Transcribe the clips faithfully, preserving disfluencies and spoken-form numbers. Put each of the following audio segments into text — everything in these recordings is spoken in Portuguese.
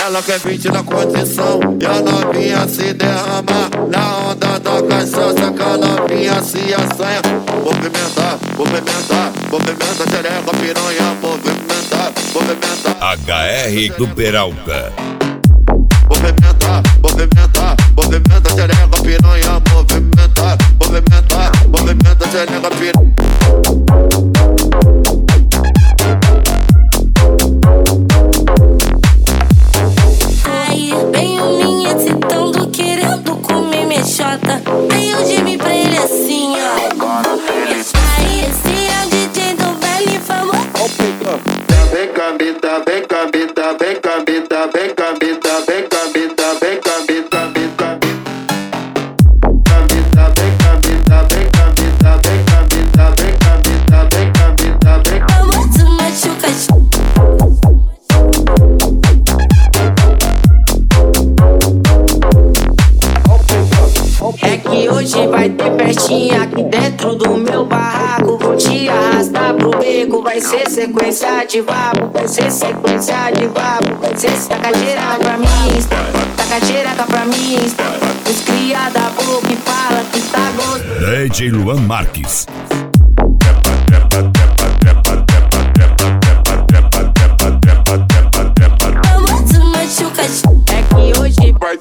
Ela quer vinte na condição e a novinha se derrama na onda da cachaça, que a novinha se assanha. Movimentar, movimentar, movimentar, xereca, piranha, movimentar, movimentar. H R do Peralta. Movimentar, movimentar, movimentar, xereca, piranha, movimentar, movimentar, movimentar, xereca, piranha. Aí eu gemi pra ele assim, ó. Aí esse é o D J do baile famoso. Vem cambita, vem cambita, vem cambita, vem cambita, vem cambita, vem cambita, vem cambita. Cambita, vem cambita, vem cambita, vem cambita, vem cambita, vem cambita, vem cambita. Famoso machuca. É que hoje vai ter festinha aqui dentro do meu barraco. Vou te arrastar pro beco, vai ser sequência de vapo. Vai ser sequência de vapo. Vai ser tacajeira pra mim, tacajeira pra mim. Os cria da boca e fala que tá gostoso. D J Luan Marques. Famoso machuca. É que hoje vai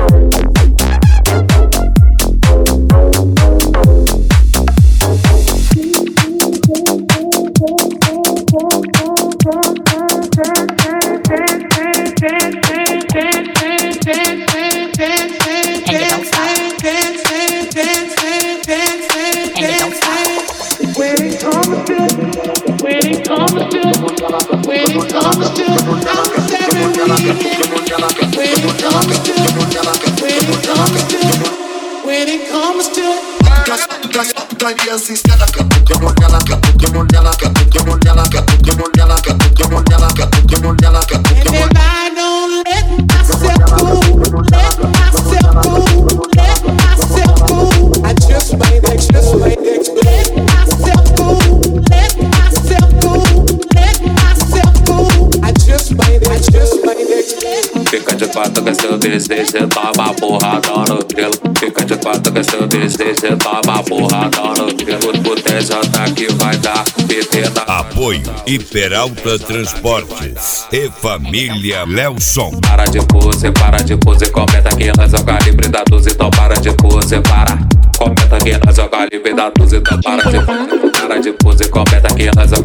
when it comes to and I don't let myself go, let myself go, let myself go. I just might, I just might let myself go, let myself go, let myself go. I just might, I just might let. Fica de quatro que seu desejo, toma porrada no grilo. Fica de quatro que seu desejo, toma porrada no grilo. O T J que vai dar pedida. Apoio e Peralta Transportes e Família Lelson. Para de pose, para de pose, comenta que nós é o calibre da doze, então para de pose, para. Comenta que nós é o calibre da doze, então para de pose. Para de pose, comenta que nós é o